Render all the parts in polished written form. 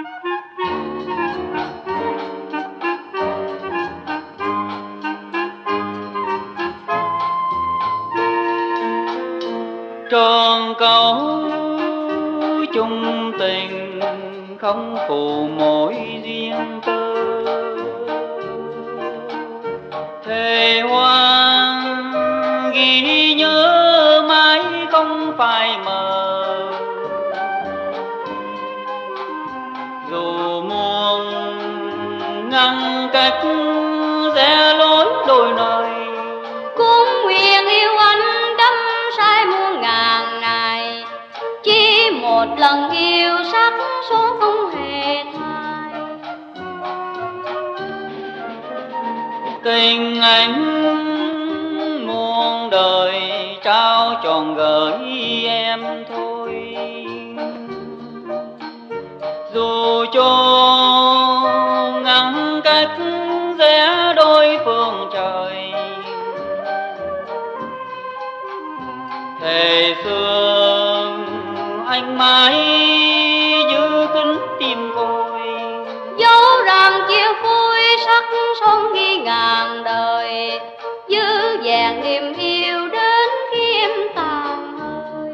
Tròn câu chung tình không phụ mỗi riêng tư, thề hoang ghi nhớ mãi không phai mờ. Dù muôn ngăn cách rẽ lối đôi nơi, cũng nguyện yêu anh đắm say muôn ngàn ngày. Chỉ một lần yêu sắc số không hề thay. Tình anh muôn đời trao trọn gửi em thôi. Dù cho ngăn cách rẽ đôi phương trời, thề xưa anh mãi giữ kín tim tôi. Dẫu rằng chia phôi sắc son ghi ngàn đời, giữ vẹn niềm yêu đến khi em tàn hơi.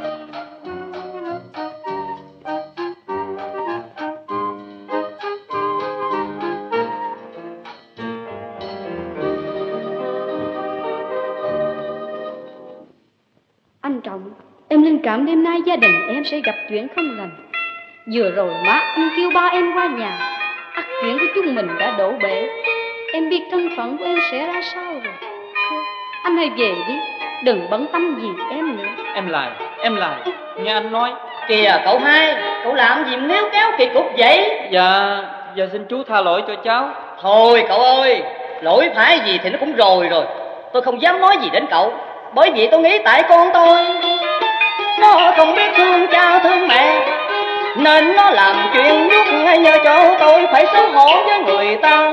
Anh Trọng, em linh cảm đêm nay gia đình em sẽ gặp chuyện không lành. Vừa rồi má anh kêu ba em qua nhà, ắt chuyện của chúng mình đã đổ bể. Em biết thân phận của em sẽ ra sao rồi. Thôi, anh hãy về đi, đừng bận tâm gì em nữa. Em lại, nghe anh nói. Kìa cậu hai, cậu làm gì níu kéo kỳ cục vậy? Dạ xin chú tha lỗi cho cháu. Thôi cậu ơi, lỗi phải gì thì nó cũng rồi. Tôi không dám nói gì đến cậu, bởi vì tôi nghĩ tại con tôi nó không biết thương cha thương mẹ, nên nó làm chuyện nhút ngay nhờ cho tôi phải xấu hổ với người ta.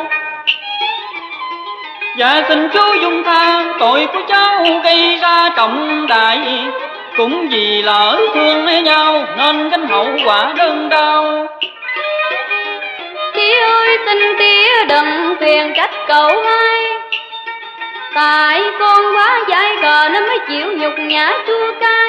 Dạ xin chú dung tha, tội của cháu gây ra trọng đại, cũng vì lỡ thương nhau nên gánh hậu quả đơn đau. Tía ơi xin tía đừng phiền trách cậu hai, tại con quá dại khờ nó mới chịu nhục nhã chua cay.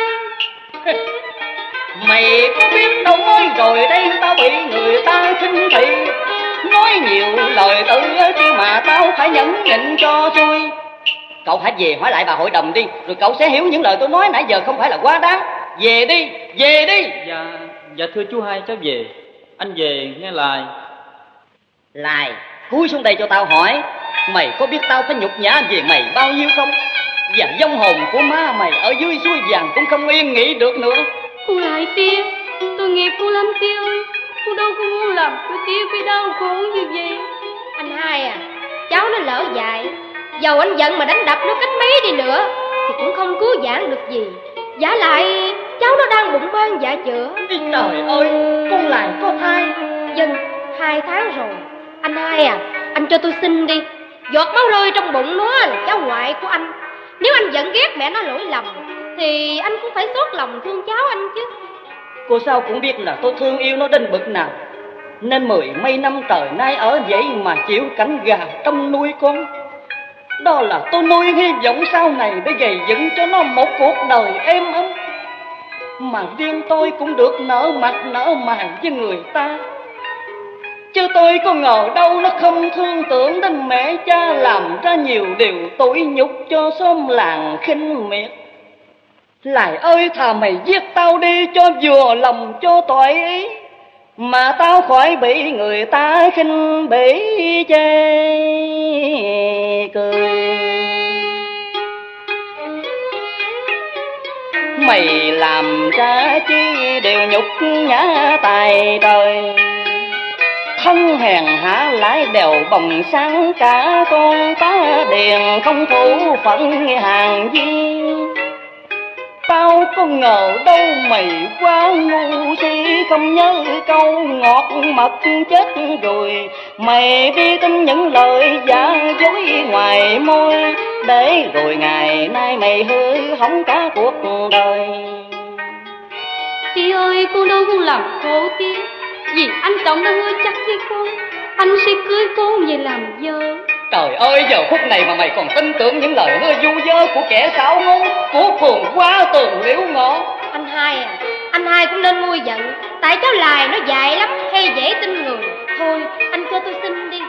Mày có biết đâu mới rồi đây tao bị người ta khinh thị, nói nhiều lời tự chứ mà tao phải nhẫn nhịn cho xuôi. Cậu hãy về hỏi lại bà hội đồng đi, rồi cậu sẽ hiểu những lời tôi nói nãy giờ không phải là quá đáng. Về đi. Dạ thưa chú hai, cháu về. Anh về nghe lời. Lại cúi xuống đây cho tao hỏi, mày có biết tao phải nhục nhã về mày bao nhiêu không? Và vong hồn của má mày ở dưới suối vàng cũng không yên nghỉ được nữa. Cô lại tía, tôi nghiệp cô lắm tía ơi. Cô đâu có muốn làm cho tía phải đau khổ như vậy. Anh hai à, cháu nó lỡ dại, dầu anh giận mà đánh đập nó cách mấy đi nữa thì cũng không cứu vãn được gì. Giả lại cháu nó đang bụng ban dạ chữa. Trời ơi, con lại có thai. Dân 2 tháng rồi. Anh hai à, anh cho tôi xin đi. Giọt máu rơi trong bụng nó là cháu ngoại của anh. Nếu anh giận ghét mẹ nó lỗi lầm thì anh cũng phải xót lòng thương cháu anh chứ. Cô sao cũng biết là tôi thương yêu nó đến bực nào, nên 10 mấy năm trời nay ở vậy mà chịu cảnh gà trong nuôi con. Đó là tôi nuôi hy vọng sau này để gầy dựng cho nó một cuộc đời êm ấm. Mà riêng tôi cũng được nở mặt nở mày với người ta, chứ tôi có ngờ đâu nó không thương tưởng đến mẹ cha, làm ra nhiều điều tủi nhục cho xóm làng khinh miệt. Lại ơi, thà mày giết tao đi cho vừa lòng cho tội ý, mà tao khỏi bị người ta khinh bỉ chê cười. Mày làm ra chi đều nhục nhã tài trời, thân hèn hạ lại đèo bồng sáng cả con tá điền không thủ phận hàng viên. Tao có ngờ đâu mày quá ngu si, không nhớ câu ngọt mật chết rồi. Mày đi tin những lời giả dối ngoài môi, để rồi ngày nay mày hư hỏng cả cuộc đời. Tía ơi, cô đâu có làm khổ tía. Vì anh Trọng đã hứa chắc với con, anh sẽ cưới con về làm vợ. Trời ơi, giờ phút này mà mày còn tin tưởng những lời hứa du dơ của kẻ xảo ngôn, của phường quá tường liễu ngõ. Anh hai à, anh hai cũng nên nguôi giận. Tại cháu Lài nó dại lắm, hay dễ tin người. Thôi, anh cho tôi xin đi.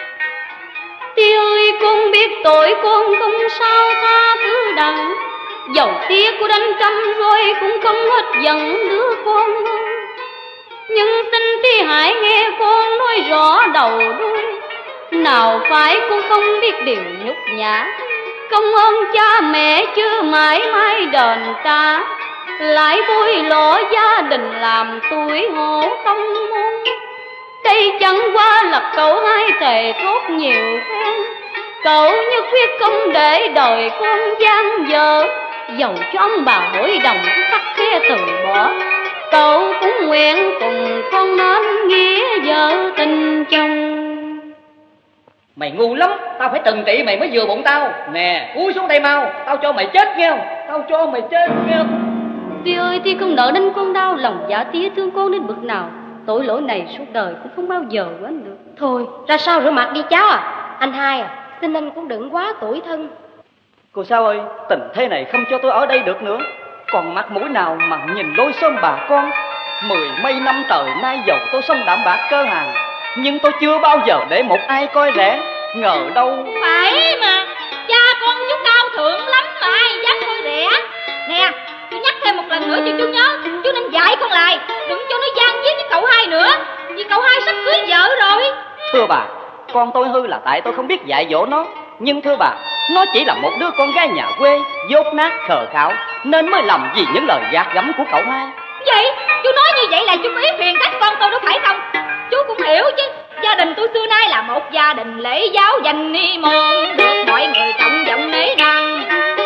Tía ơi, con biết tội con không sao tha thứ đặng. Dầu tía của đánh trăm rồi cũng không hết giận đứa con. Nhưng xin tía hãy nghe con nói rõ đầu đuôi. Nào phải con không biết điều nhục nhã, công ơn cha mẹ chưa mãi mãi đền trả, lại vui lỗ gia đình làm tuổi hổ tông môn. Đây chẳng qua là cậu hai thề thốt nhiều phen, cậu nhất quyết không để đời con gian dở. Dầu cho ông bà hội đồng khắc khe từ bỏ, cậu cũng nguyện cùng con nên nghĩa vợ tình chồng. Mày ngu lắm, tao phải trừng trị mày mới vừa bụng tao. Nè, cúi xuống đây mau, tao cho mày chết nghe không? Tao cho mày chết nghe không? Tía ơi, tía không nỡ đánh con đau lòng, dạ tía thương con đến bực nào. Tội lỗi này suốt đời cũng không bao giờ quên được. Thôi, ra sau rửa mặt đi cháu à. Anh hai à, xin anh cũng đừng quá tủi thân. Cô Sao ơi, tình thế này không cho tôi ở đây được nữa. Còn mặt mũi nào mà nhìn lối xóm bà con. 10 mấy năm trời nay dầu tôi sống đạm bạc cơ hàng, nhưng tôi chưa bao giờ để một ai coi rẻ. Ngờ đâu. Phải mà, cha con chú cao thượng lắm mà ai dám coi rẻ. Nè, tôi nhắc thêm một lần nữa cho chú nhớ, chú nên dạy con Lài đừng cho nó gian díu với cậu hai nữa, vì cậu hai sắp cưới vợ rồi. Thưa bà, con tôi hư là tại tôi không biết dạy dỗ nó. Nhưng thưa bà, nó chỉ là một đứa con gái nhà quê, dốt nát khờ khảo, nên mới làm vì những lời gạt gẫm của cậu hai. Vậy, chú nói như vậy là chú có ý phiền trách con tôi đó phải không? Chú cũng hiểu chứ, gia đình tôi xưa nay là một gia đình lễ giáo danh ni môn, được mọi người trọng vọng nể nang.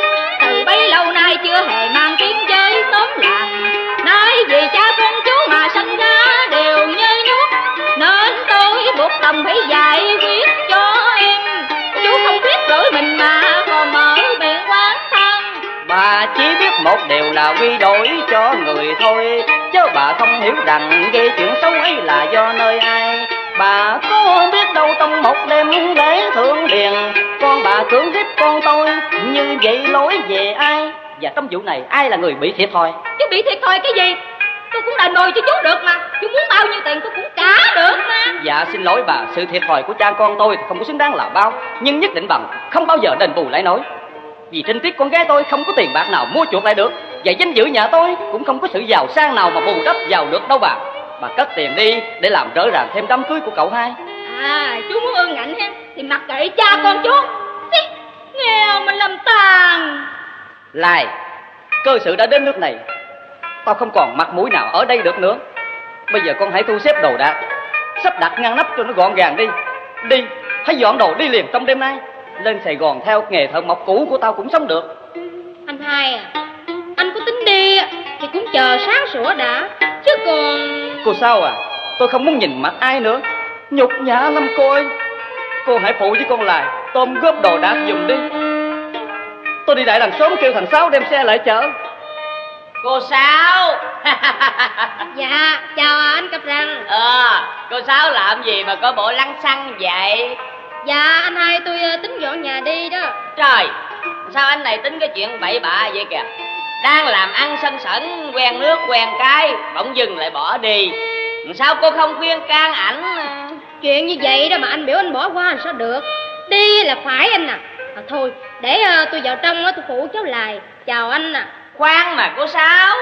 Từ bấy lâu nay chưa hề mang tiếng chơi xóm làng, nay vì cha con chú mà sanh ra đều như nhút, nên tôi buộc lòng phải giải quyết cho em. Chú không biết lỗi mình mà còn mở miệng oán than. Bà chỉ biết một điều là quy đổi cho người thôi, chứ bà không hiểu rằng gây chuyện xấu ấy là do nơi ai. Bà có biết đâu trong một đêm lễ thượng điền, con bà cưỡng hiếp con tôi, như vậy lỗi về ai? Và trong vụ này ai là người bị thiệt thòi? Chú bị thiệt thòi cái gì? Tôi cũng đền bồi cho chú được mà. Chú muốn bao nhiêu tiền tôi cũng trả được mà. Dạ xin lỗi bà, sự thiệt thòi của cha con tôi thì không có xứng đáng là bao, nhưng nhất định bằng không bao giờ đền bù lại nổi. Vì trinh tiết con gái tôi không có tiền bạc nào mua chuộc lại được, và danh dự nhà tôi cũng không có sự giàu sang nào mà bù đắp vào được đâu bà. Bà cất tiền đi để làm rỡ ràng thêm đám cưới của cậu hai. À, chú muốn ương ngạnh ha, thì mặc kệ cha con chú. Nghèo mình làm tàn. Lai, cơ sự đã đến nước này, tao không còn mặt mũi nào ở đây được nữa. Bây giờ con hãy thu xếp đồ đạc, sắp đặt ngăn nắp cho nó gọn gàng đi. Đi, hãy dọn đồ đi liền trong đêm nay. Lên Sài Gòn theo nghề thợ mộc cũ của tao cũng sống được. Anh hai à, anh có tính đi thì cũng chờ sáng sủa đã, chứ còn... Cô Sao à, tôi không muốn nhìn mặt ai nữa, nhục nhã lắm cô ơi. Cô hãy phụ với con Lài tôm góp đồ đạc giùm đi. Tôi đi đại đằng xóm kêu thằng Sáu đem xe lại chở. Cô Sáu. Dạ, chào anh Cặp Răng. Cô Sáu làm gì mà có bộ lăng xăng vậy? Dạ, anh hai tôi tính dọn nhà đi đó. Trời, sao anh này tính cái chuyện bậy bạ vậy kìa? Đang làm ăn sân sẩn, quen nước quen cái, bỗng dưng lại bỏ đi. Sao cô không khuyên can ảnh? Chuyện như vậy đó mà anh biểu anh bỏ qua làm sao được. Đi là phải anh à. Thôi, để tôi vào trong tôi phụ cháu Lài. Chào anh à. Khoan mà cô Sáu.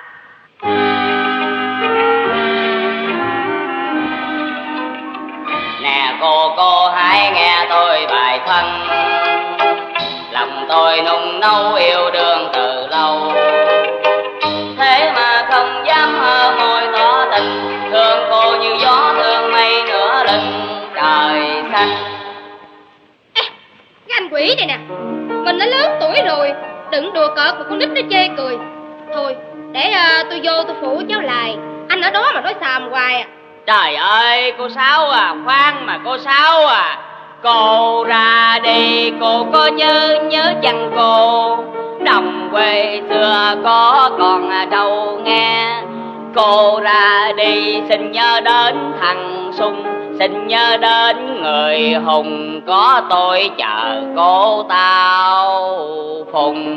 Nè cô hãy nghe tôi bài phân. Lòng tôi nung nấu yêu đương từ lâu, thế mà không dám hơ môi tỏ tình. Thương cô như gió thương mây nửa lưng trời xanh. Cái anh quỷ này nè, mình đã lớn tuổi rồi, đừng đùa cợt mà con nít nó chê cười. Thôi, để tôi vô tôi phụ cháu Lài. Anh ở đó mà nói xàm hoài à. Trời ơi cô Sáu à, khoan mà cô Sáu à. Cô ra đi cô có nhớ chăng cô? Đồng quê xưa có còn đâu nghe. Cô ra đi xin nhớ đến thằng Sung, xin nhớ đến người hùng có tôi chờ cô tao phùng.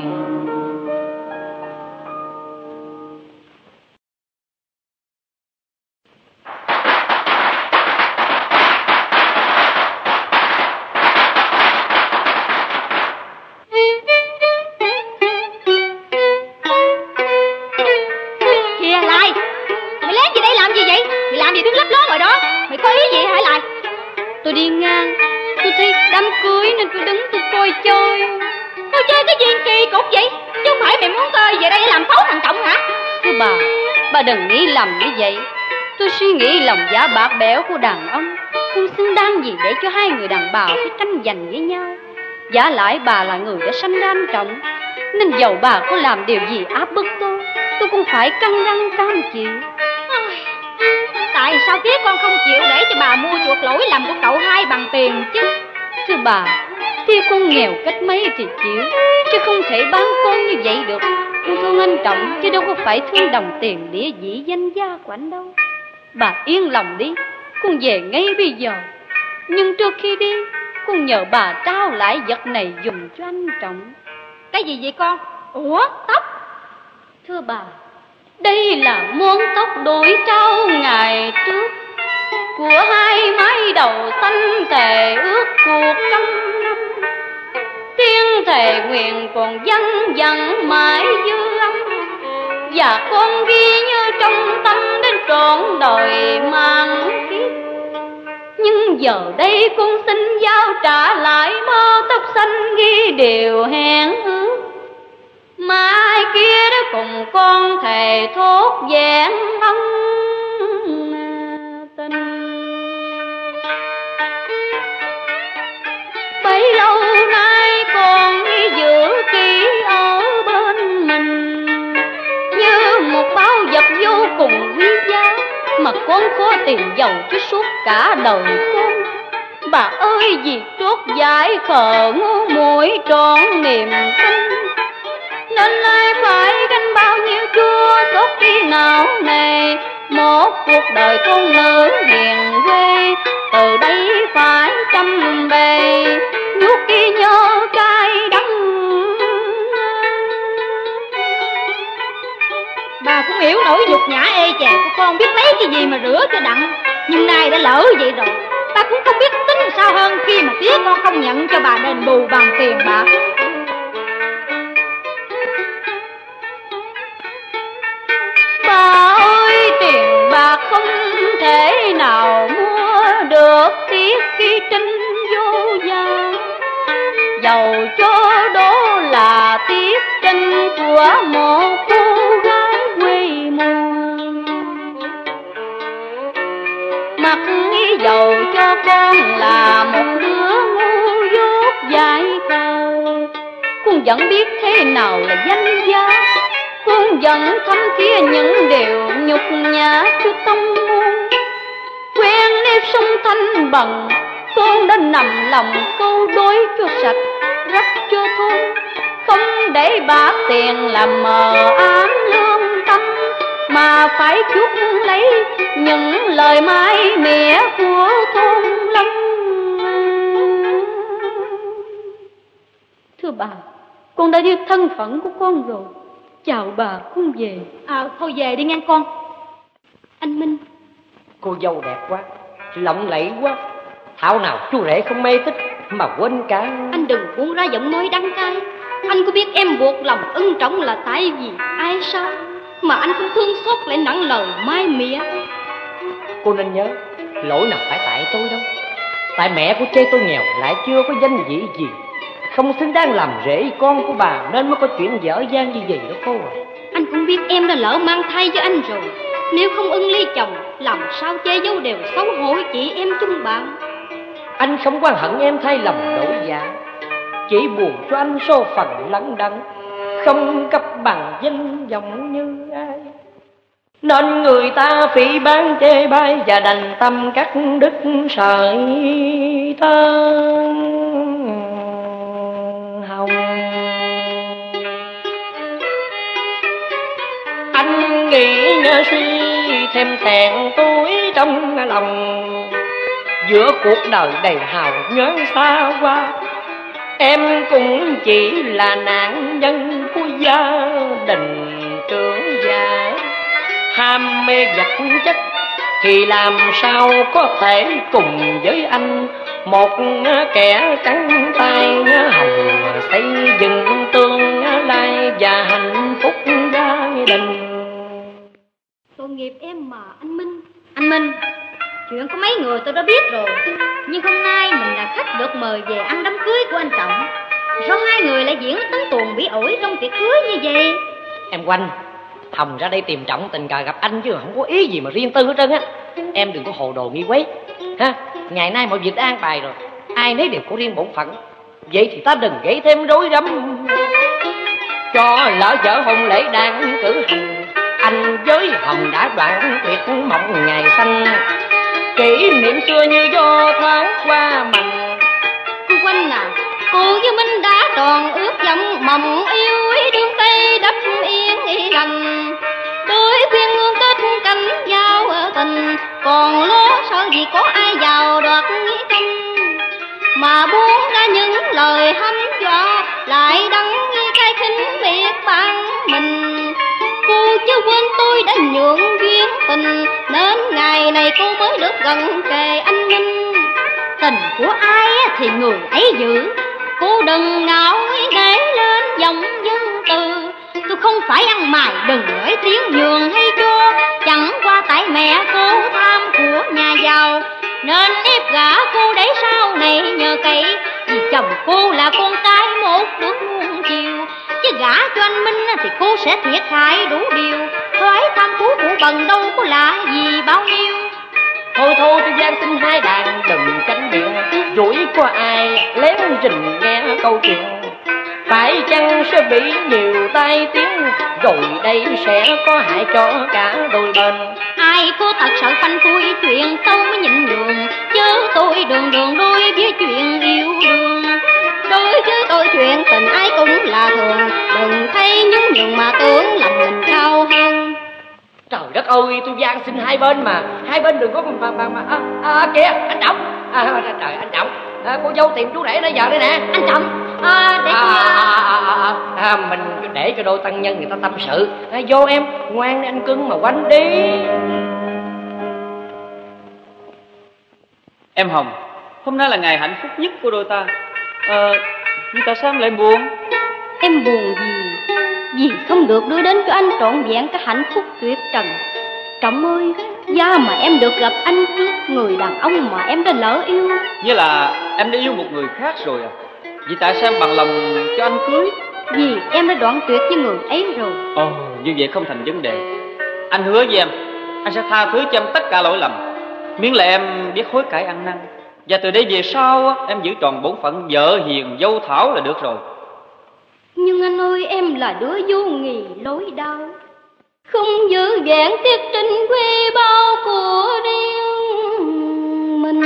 Tôi đi ngang, tôi thấy đám cưới nên tôi đứng tôi coi chơi. Coi chơi cái gì kỳ cục vậy? Chứ không phải mày muốn tôi về đây để làm xấu thằng Trọng hả? Thưa bà đừng nghĩ lầm như vậy. Tôi suy nghĩ lòng dạ bạc bẽo của đàn ông không xứng đáng gì để cho hai người đàn bà phải tranh giành với nhau. Giả lại bà là người đã sanh ra anh Trọng, nên dầu bà có làm điều gì áp bức tôi cũng phải căng răng cam chịu. Tại sao phía con không chịu để cho bà mua chuộc lỗi lầm của cậu hai bằng tiền chứ? Thưa bà, phía con nghèo cách mấy thì chịu, chứ không thể bán con như vậy được. Con thương anh Trọng chứ đâu có phải thương đồng tiền địa vị danh gia của anh đâu. Bà yên lòng đi, con về ngay bây giờ. Nhưng trước khi đi, con nhờ bà trao lại vật này dùng cho anh Trọng. Cái gì vậy con? Ủa, tóc? Thưa bà, đây là món tóc đổi trao ngày trước của hai mái đầu xanh thề ước cuộc trăm năm. Tiếng thề nguyện còn văng vẳng mãi dư âm, và con ghi như trong tâm đến trọn đời mang kiếp. Nhưng giờ đây con xin giao trả lại mớ tóc xanh ghi điều hẹn ước. Mai kia đó cùng con thề thốt vẹn ân tình. Bấy lâu nay con giữ kỹ ở bên mình như một báu vật vô cùng quý giá, mà con có tiền giàu chứ suốt cả đời con. Bà ơi, vì trót giải khờ ngu muội trọn niềm tin, nên ai phải gánh bao nhiêu chua xót khi nào nề. Một cuộc đời con nữ hiền quê từ đây phải trăm bề nuốt ghi nhớ cay đắng. Bà cũng hiểu nỗi nhục nhã ê chề của con, biết lấy cái gì mà rửa cho đặng. Nhưng nay đã lỡ vậy rồi, bà cũng không biết tính sao hơn khi mà tía con không nhận cho bà đền bù bằng tiền bạc. Bà ơi, tiền bạc không thể nào mua được tiếc khi trinh vô vàng, dầu cho đó là tiếc trinh của một cô gái quê mùa. Mặc dầu cho con là một đứa ngu dốt dại khờ, con vẫn biết thế nào là danh giá. Con vẫn thấm thía những điều nhục nhã cho tông môn. Quen nếp sống thanh bằng, con đã nằm lòng câu đối cho sạch, rắc cho thôn. Không để bạc tiền làm mờ ám lương tâm, mà phải chuốc lấy những lời mái mỉa của thôn lâm. Thưa bà, con đã biết thân phận của con rồi. Chào bà, con về. Thôi về đi ngang con. Anh Minh. Cô dâu đẹp quá, lộng lẫy quá, thảo nào chú rể không mê thích mà quên cả. Anh đừng buông ra giọng nói đắng cay. Anh có biết em buộc lòng ưng Trọng là tại vì ai sao, mà anh không thương xót lại nặng lời mai mỉa. Cô nên nhớ, lỗi nào phải tại tôi đâu. Tại mẹ của chê tôi nghèo lại chưa có danh vị gì, không xứng đáng làm rể con của bà, nên mới có chuyện dở dang như vậy đó cô à. Anh cũng biết em đã lỡ mang thai với anh rồi. Nếu không ưng ly chồng, làm sao che giấu đều xấu hổ chị em chung bạn. Anh không quan hận em thay lòng đổi dạ, chỉ buồn cho anh số phận lận đận, không cấp bằng danh vọng như ai. Nên người ta phỉ bán chê bai và đành tâm cắt đứt sợi tơ hồng. Anh nghĩ suy thêm thẹn tôi trong lòng. Giữa cuộc đời đầy hào nhoáng xa hoa, em cũng chỉ là nạn nhân của gia đình trưởng giả. Ham mê vật chất thì làm sao có thể cùng với anh, một kẻ trắng tay hồng xây dựng tương lai và hạnh phúc gia đình. Tội nghiệp em mà anh Minh. Anh Minh, chuyện có mấy người tôi đã biết rồi, nhưng hôm nay mình là khách được mời về ăn đám cưới của anh Trọng. Sao hai người lại diễn tấn tuồng bị ổi trong tiệc cưới như vậy? Em Quanh, Hồng ra đây tìm Trọng tình cờ gặp anh chứ không có ý gì mà riêng tư hết trơn á. Em đừng có hồ đồ nghi quấy ha. Ngày nay mọi việc đã an bài rồi, ai nấy đều có riêng bổn phận. Vậy thì ta đừng gây thêm rối rắm. Cho lỡ dở hôn lễ đang cử hành, anh với Hồng đã đoạn tuyệt mộng ngày xanh. Kỷ niệm xưa như gió thoáng qua mành. Cô Quanh à, cô với Minh đã tròn ước vọng mộng yêu ý đương Tây đắp yên lành. Đôi khuyên hương kết cánh giao tình, còn lo sợ gì có ai vào đoạt nghĩ công. Mà buông ra những lời hăm dọa, lại đắng cái khinh biệt bạn mình. Cô chứ quên tôi đã nhượng duyên tình, nên ngày này cô mới được gần kề anh Minh. Tình của ai thì người ấy giữ, cô đừng ngạo nghễ lên dòng dân từ. Tôi không phải ăn mài đừng nói tiếng nhường hay cho, chẳng qua tại mẹ cô tham của nhà giàu, nên ép gả cô để sau này nhờ cậy. Vì chồng cô là con cái một được nuông chiều, chứ gả cho anh Minh thì cô sẽ thiệt hại đủ điều. Thoái tham phú của bần đâu có lạ gì bao nhiêu. Thôi thôi tôi gian xin hai đàn đừng tranh biện, rủi có ai lén trình nghe câu chuyện. Phải chăng sẽ bị nhiều tai tiếng, rồi đây sẽ có hại cho cả đôi bên. Ai có thật sợ phanh phui chuyện tôi mới nhịn đường, chứ tôi đường đường đôi với chuyện yêu đương. Đối với tôi chuyện tình ai cũng là thường, đừng thấy nhún nhường mà tưởng lòng mình cao hơn. Trời đất ơi, tôi van xin hai bên mà, hai bên đừng có kìa, anh Trọng. Trời anh Trọng, cô dâu tìm chú rể nãy giờ đây nè. Anh Trọng, để mình để cho đôi tăng nhân người ta tâm sự. Vô em, ngoan đi anh cưng mà quanh đi. Em Hồng, hôm nay là ngày hạnh phúc nhất của đôi ta. Nhưng tại sao em lại buồn? Em buồn vì không được đưa đến cho anh trọn vẹn cái hạnh phúc tuyệt trần. Trọng ơi, da mà em được gặp anh trước người đàn ông mà em đã lỡ yêu. Với là em đã yêu một người khác rồi à? Vì tại sao em bằng lòng cho anh cưới? Vì em đã đoạn tuyệt với người ấy rồi. Ồ, như vậy không thành vấn đề. Anh hứa với em, anh sẽ tha thứ cho em tất cả lỗi lầm, miễn là em biết hối cải ăn năn. Và từ đây về sau em giữ tròn bổn phận vợ hiền dâu thảo là được rồi. Nhưng anh ơi, em là đứa vô nghì lối đau, không giữ vẹn tiết trinh quy bao của riêng mình.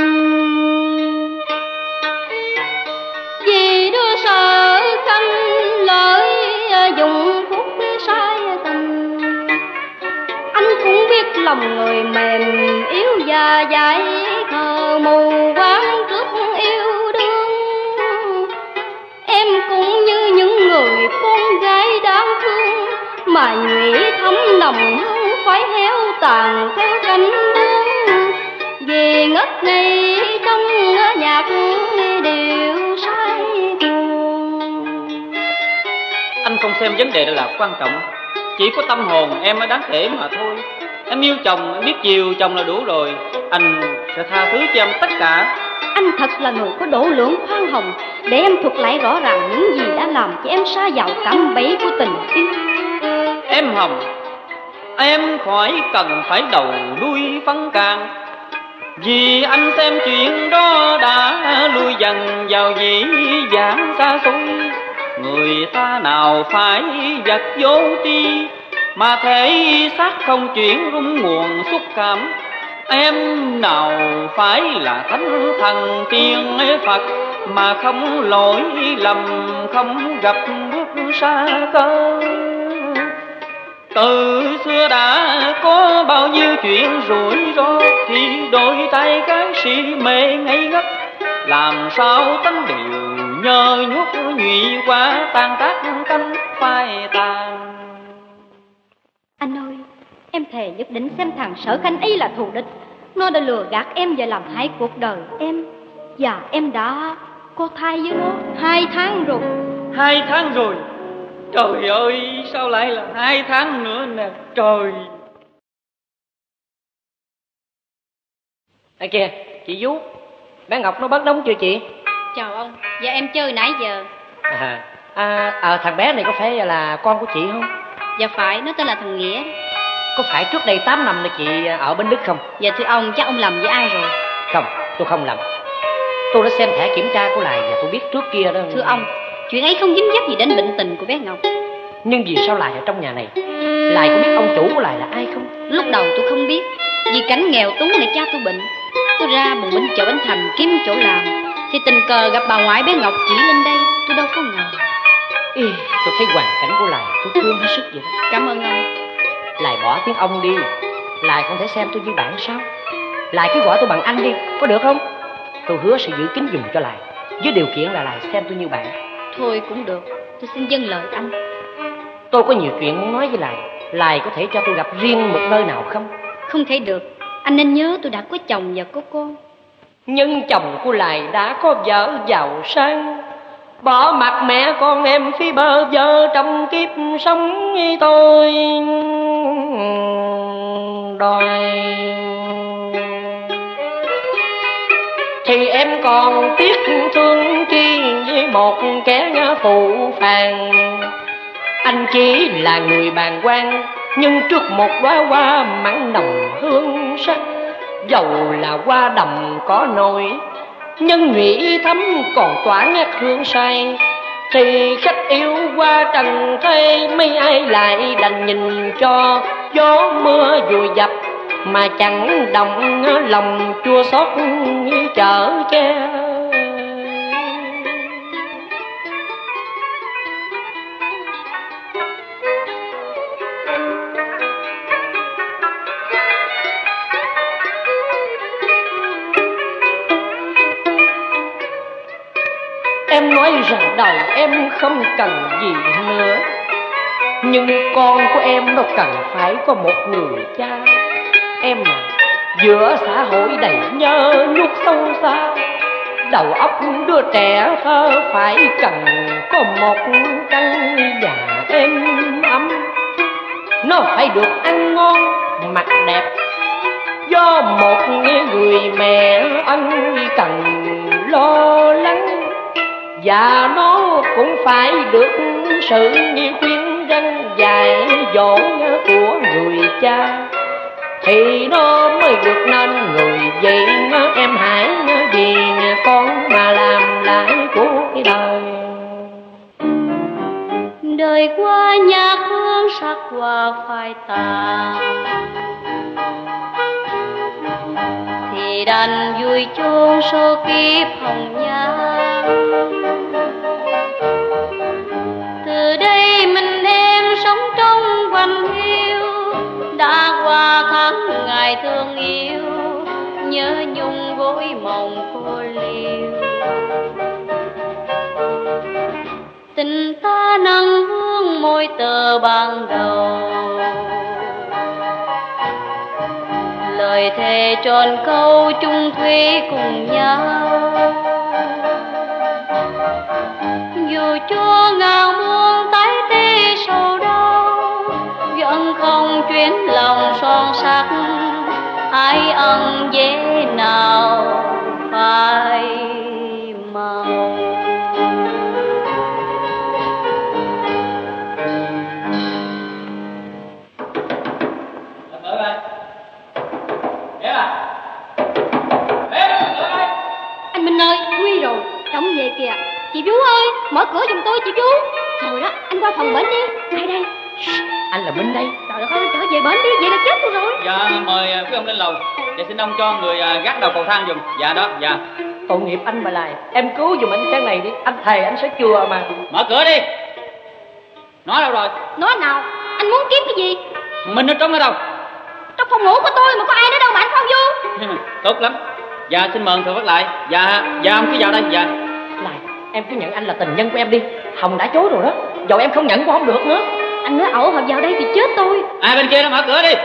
Vì đứa sợ khanh lợi dụng phúc sai tình, anh cũng biết lòng người mềm yếu và dại khờ mù quáng trước yêu đương. Em cũng như những người con gái đáng thương mà nhụy thấm lòng phải héo tàn theo cánh bướm. Vì ngất ngây trong nhạc điệu sai buồn. Anh không xem vấn đề đó là quan trọng, chỉ có tâm hồn em mới đáng kể mà thôi. Em yêu chồng, em biết chiều chồng là đủ rồi. Anh sẽ tha thứ cho em tất cả. Anh thật là người có độ lượng khoan hồng, để em thuật lại rõ ràng những gì đã làm cho em sa vào cạm bẫy của tình yêu. Em Hồng, em khỏi cần phải đầu đuôi phân càng, vì anh xem chuyện đó đã lui dần vào dĩ vãng xa xôi. Người ta nào phải vật vô tri, mà thể xác không chuyển rung nguồn xúc cảm. Em nào phải là thánh thần tiên Phật, mà không lỗi lầm, không gặp bước xa cơ. Từ xưa đã có bao nhiêu chuyện rủi ro, thì đôi tay cái si mê ngây ngất, làm sao tánh điều nhơ nhuốc nhụy qua tan tác cánh phai tàn. Anh ơi, em thề nhất định xem thằng Sở Khanh ấy là thù địch. Nó đã lừa gạt em và làm hại cuộc đời em. Và em đã có thai với nó 2 tháng rồi. 2 tháng rồi? Trời ơi, sao lại là 2 tháng nữa nè, trời. Đây kìa, chị Vú, bé Ngọc nó bớt đóng chưa chị? Chào ông, dạ em chơi nãy giờ. Thằng bé này có phải là con của chị không? Dạ phải, nó tên là thằng Nghĩa. Có phải trước đây 8 năm là chị ở bên Đức không? Dạ thưa ông, chắc ông lầm với ai rồi? Không, tôi không lầm. Tôi đã xem thẻ kiểm tra của Lài và tôi biết trước kia đó. Thưa ông, chuyện ấy không dính dấp gì đến bệnh tình của bé Ngọc. Nhưng vì sao Lài ở trong nhà này? Lài có biết ông chủ của Lài là ai không? Lúc đầu tôi không biết. Vì cảnh nghèo túng này cha tôi bệnh, tôi ra bùng binh chợ Bến Thành kiếm chỗ làm, thì tình cờ gặp bà ngoại bé Ngọc chỉ lên đây. Tôi đâu có ngờ. Tôi thấy hoàn cảnh của Lài tôi thương hết sức vậy đó. Cảm ơn ông. Lài bỏ tiếng ông đi. Lài không thể xem tôi như bạn sao? Lài cứ gọi tôi bằng anh đi, có được không? Tôi hứa sẽ giữ kín giùm cho Lài, với điều kiện là Lài xem tôi như bạn. Thôi cũng được, tôi xin dâng lời anh. Tôi có nhiều chuyện muốn nói với Lài. Lài có thể cho tôi gặp riêng một nơi nào không? Không thể được. Anh nên nhớ tôi đã có chồng và có con. Nhưng chồng của Lài đã có vợ giàu sang, bỏ mặt mẹ con em phía bờ vơ trong kiếp sống tôi đòi. Thì em còn tiếc thương chi với một kẻ phụ phàng. Anh chỉ là người bàng quan, nhưng trước một đóa hoa mặn nồng hương sắc. Dầu là hoa đầm có nồi, nhân nhụy thắm còn tỏa ngát hương say. Thì khách yêu qua trần thế, mấy ai lại đành nhìn cho gió mưa vùi dập, mà chẳng động lòng chua xót chở che. Em nói rằng đời em không cần gì nữa, nhưng con của em nó cần phải có một người cha. Em mà giữa xã hội đầy nhơ nhuốc sâu xa, đầu óc đứa trẻ thơ phải cần có một căn nhà êm ấm. Nó phải được ăn ngon mặc đẹp, do một người mẹ ân cần lo lắng. Và nó cũng phải được sự khuyên răn dạy dỗ của người cha, thì nó mới được nên người vậy. Em hãy vì con mà làm lại của cái đời. Đời qua nhạc hương sắc hoa phai tàn, thì đành vui chôn số kiếp hồng nhan. Từ đây mình em sống trong quanh hiu, đã qua tháng ngày thương yêu, nhớ nhung gối mộng cô liêu. Tình ta nâng hương môi tờ ban đầu, lời thề tròn câu chung thủy cùng nhau. Dù cho ngàn muôn tái tê sầu đau, vẫn không chuyến lòng son sắc. Ai ân dễ nào phai màu. Anh Minh ơi, nguy rồi, Trọng về kìa. Chị Vú ơi, mở cửa giùm tôi chị Vú. Rồi đó, anh qua phòng bển đi. Ngay đây. Anh là Minh đây. Trời ơi, trở về bển đi, vậy là chết tôi rồi. Dạ, mời quý ông lên lầu để xin ông cho người gác đầu cầu thang giùm. Dạ đó, dạ. Tội nghiệp anh bà Lài, em cứu giùm anh cái này đi. Anh thề anh sẽ chừa mà. Mở cửa đi. Nói đâu rồi? Nói nào? Anh muốn kiếm cái gì? Mình ở trong ở đâu? Trong phòng ngủ của tôi mà có ai nữa đâu mà anh không vô. Tốt lắm. Dạ xin mời Thừa Phát lại. Dạ ông cứ vào đây. Dạ. Này, em cứ nhận anh là tình nhân của em đi. Hồng đã chối rồi đó. Dầu em không nhận cũng không được nữa. Anh nói ẩu hợp vào đây thì chết tôi. Bên kia nó mở cửa đi.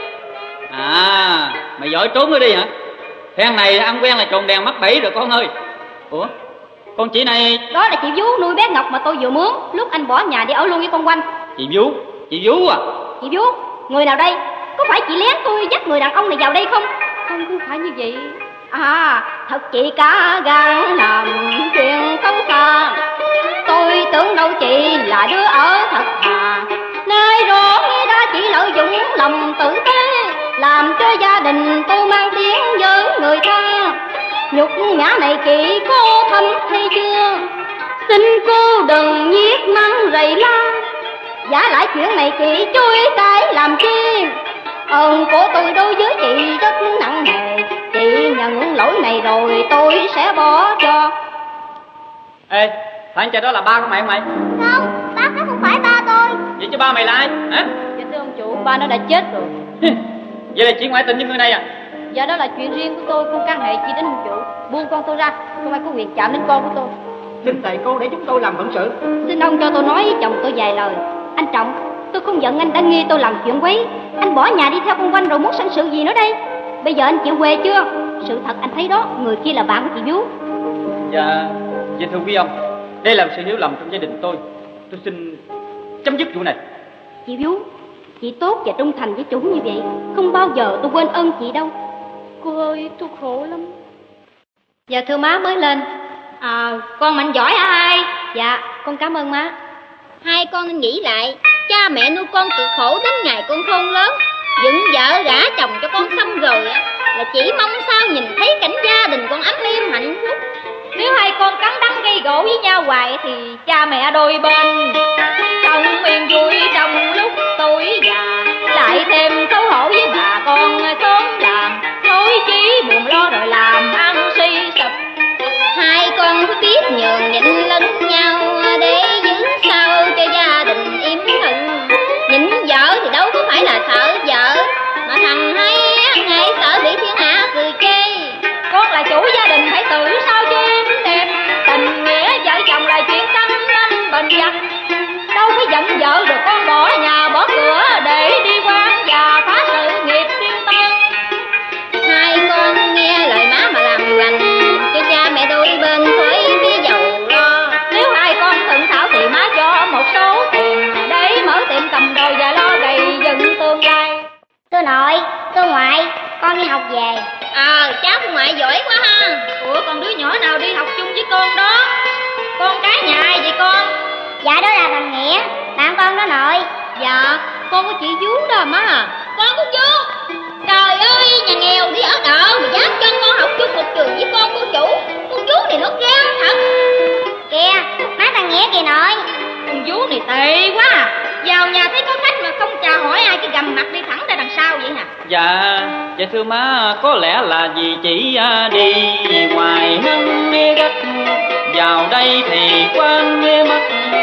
Mày giỏi trốn nữa đi hả? Phen này ăn quen là trồn đèn mắc bẫy rồi con ơi. Ủa, con chị này... Đó là chị Vú nuôi bé Ngọc mà tôi vừa mướn lúc anh bỏ nhà đi ở luôn với con Quanh. Chị Vú à? Chị Vú, người nào đây? Có phải chị lén tôi dắt người đàn ông này vào đây không? Không phải như vậy. Thật chị cả gan làm chuyện xấu xa. Tôi tưởng đâu chị là đứa ở thật thà. Nay rõ đã chỉ lợi dụng lòng tử tế, làm cho gia đình tôi mang tiếng với người ta. Nhục nhã này chị có thấm hay chưa? Xin cô đừng nhiếc mắng rầy la. Giả lại chuyện này chị chối cãi làm chi? Ơn của tôi đối với chị rất nặng nề. Chị nhận lỗi này rồi tôi sẽ bỏ cho. Ê, phải anh trai đó là ba của mày không mày? Không, ba đó không phải ba tôi. Vậy chứ ba mày là ai? Hả? Dạ thưa ông chủ, ba nó đã chết rồi. Vậy là chuyện ngoại tình với người này à? Dạ đó là chuyện riêng của tôi, không can hệ chi đến ông chủ. Buông con tôi ra, không ai có quyền chạm đến con của tôi. Xin thầy cô để chúng tôi làm phận sự. Xin ông cho tôi nói với chồng tôi vài lời. Anh Trọng, tôi không giận anh đã nghi tôi làm chuyện quấy. Anh bỏ nhà đi theo con Quanh rồi muốn sanh sự gì nữa đây? Bây giờ anh chịu quê chưa? Sự thật anh thấy đó, người kia là bạn của chị Vú. Dạ thưa quý ông, đây là một sự hiểu lầm trong gia đình tôi xin chấm dứt vụ này. Chị Vú, chị tốt và trung thành với chủ như vậy, không bao giờ tôi quên ơn chị đâu. Cô ơi, tôi khổ lắm. Dạ thưa má mới lên. Con Mạnh giỏi hả hai? Dạ, con cảm ơn má. Hai con nên nghĩ lại, cha mẹ nuôi con cực khổ đến ngày con khôn lớn, dựng vợ gả chồng cho con xong rồi á, là chỉ mong sao nhìn thấy cảnh gia đình con ấm êm hạnh phúc. Nếu hai con cắn đắng gây gỗ với nhau hoài thì cha mẹ đôi bên không yên vui trong lúc tuổi già, lại thêm xấu hổ với bà con xóm làng, nói chí buồn lo rồi làm ăn suy sụp. Hai con phải biết nhường nhịn lẫn nhau để giữ sao cho gia đình im thịnh. Nhịn vợ thì đâu có phải là sợ vợ, mà thằng hay ngày sợ bị thiên hạ cười chê. Con là chủ gia đình phải tự sao cho em đẹp. Tình nghĩa vợ chồng là chuyện trăm năm bền chặt. Đâu có giận vợ rồi con bỏ nhà bỏ cửa để đi quán và phá sự nghiệp tiêu tan. Hai con nghe lời má mà làm lành, cho cha mẹ đôi bên khỏi phía giàu lo. Nếu hai con thuận thảo thì má cho một số tiền để mở tiệm cầm đồ và lo gầy dựng tương lai. Cô nội, cô ngoại, con đi học về. Cháu cô ngoại giỏi quá ha. Ủa còn đứa nhỏ nào đi học chung với con đó? Con cái nhà ai vậy con? Dạ đó là thằng Nghĩa, bạn con đó nội. Dạ, con của chị Vú đó má à. Con của chú. Trời ơi, nhà nghèo đi ở đợ mà dám cho con học chung một trường với con cô chủ. Con chú này nó gan thật. Kìa, má thằng Nghĩa kìa nội. Con Vú này tệ quá à. Vào nhà thấy có khách mà không chào hỏi ai, cái gầm mặt đi thẳng ra đằng sau vậy hả? Dạ thưa má, có lẽ là vì chị đi ngoài nắng gắt, vào đây thì quan nghe mắt,